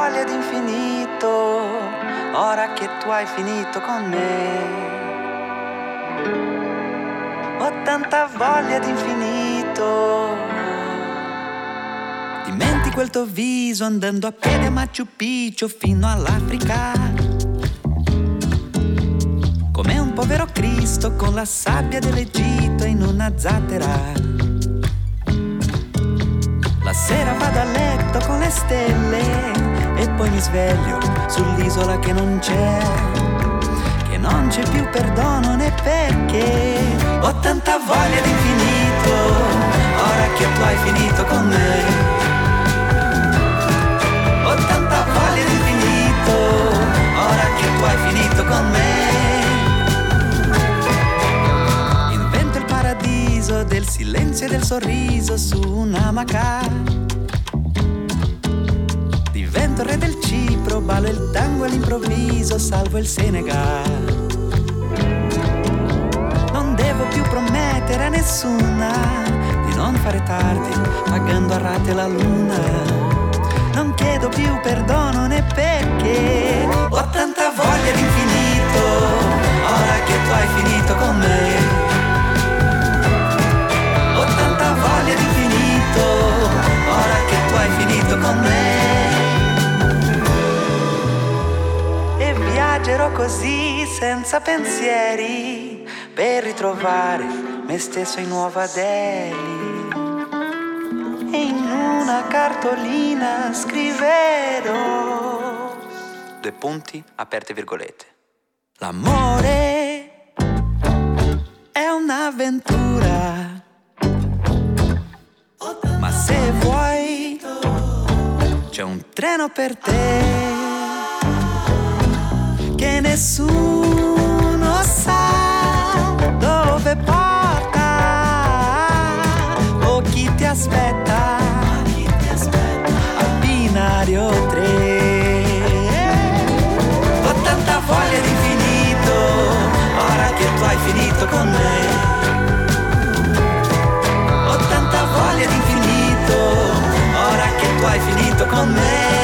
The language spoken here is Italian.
voglia di infinito, ora che tu hai finito con me. Ho tanta voglia di infinito. Dimentico il tuo viso andando a piedi a Machu Picchu fino all'Africa. Come un povero Cristo con la sabbia dell'Egitto in una zattera. La sera vado a letto con le stelle e poi mi sveglio sull'isola che non c'è più perdono né perché. Ho tanta voglia di infinito, ora che tu hai finito con me. Ho tanta voglia di infinito, ora che tu hai finito con me. Invento il paradiso del silenzio e del sorriso su un'amaca. Divento il re del Cipro, ballo il tango all'improvviso, salvo il Senegal. Non devo più promettere a nessuna di non fare tardi, pagando a rate la luna. Non chiedo più perdono né perché. Ho tanta voglia di infinito, ora che tu hai finito con me. Ho tanta voglia di infinito, ora che tu hai finito con me. E viaggerò così senza pensieri per ritrovare me stesso in Nuova Delhi. E in una cartolina scriverò, due punti, aperte virgolette. L'amore è un'avventura, ma se vuoi c'è un treno per te che nessuno sa dove porta o chi ti aspetta al binario 3. Ho tanta voglia di infinito, ora che tu hai finito con me. Ho tanta voglia di infinito, ora che tu hai finito con me.